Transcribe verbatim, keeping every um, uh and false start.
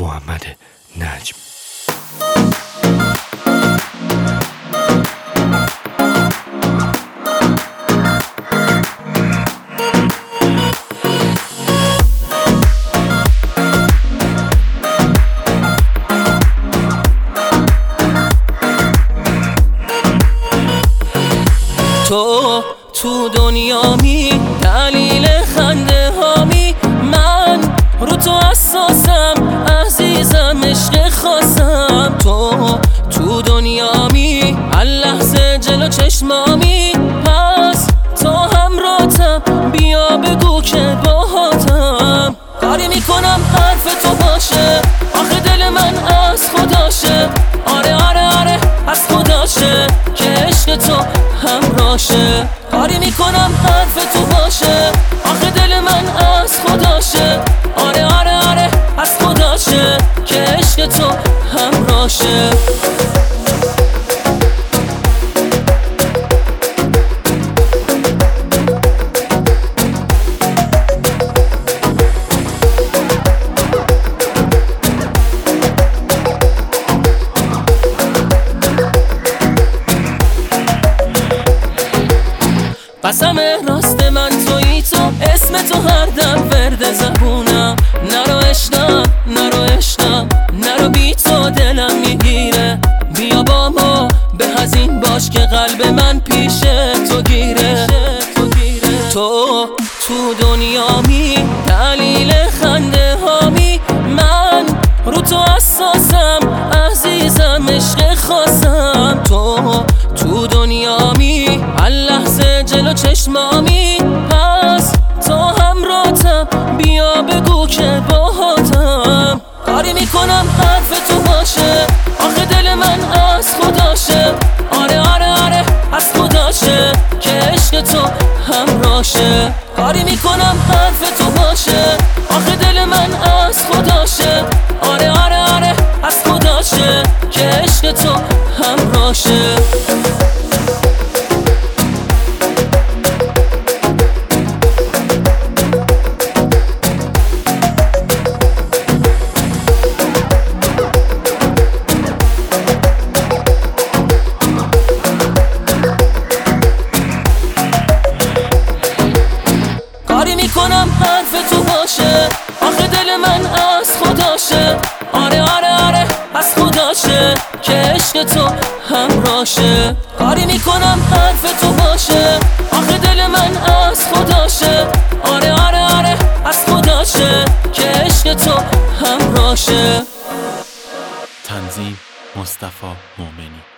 محمد نجم. تو تو دنیامی، دلیل خنده هامی، من رو تو اساسم، عزیزم عشق خاصم. تو تو دنیامی، هر لحظه جلو چشمامی، پس تو همراهتم، بیا بگو که باهاتم. کاری میکنم حرف تو باشه، آخه دل من از خداشه. آره آره آره از خداشه که عشق تو همراهشه. کاری میکنم حرف تو باشه، آخه دل من از خداشه. آره آره آره از خداشه که عشق تو همراهشه. قسم راست من تویی تو، اسم تو هر دم ورد زبونم. نرو عشقم نرو عشقم نرو، بی تو دلم میگیره. بیا با ما به هزین باش که قلب من پیش تو گیره. تو تو دنیامی، دلیل خنده هامی، من رو تو اساسم، عزیزم عشق خاصم. تو تو دنیامی، هر لحظه جلو چشمامی، پس تو همراهتم، بیا بگو که باهاتم. کاری میکنم حرف تو باشه، آخه دل من از خداشه. آره آره آره از خداشه که عشق تو همراهشه. کاری میکنم حرف تو باشه، آخه دل من از خداشه. آره آره آره از خداشه که عشق تو همراهشه. کاری میکنم حرف تو باشه، آخه دل من از خداشه. آره آره آره از خداشه که عشق تو همراهشه. کاری میکنم حرف تو باشه، آخه دل من از خداشه. آره آره آره از خداشه که عشق تو همراهشه. تنظیم مصطفی مومنی.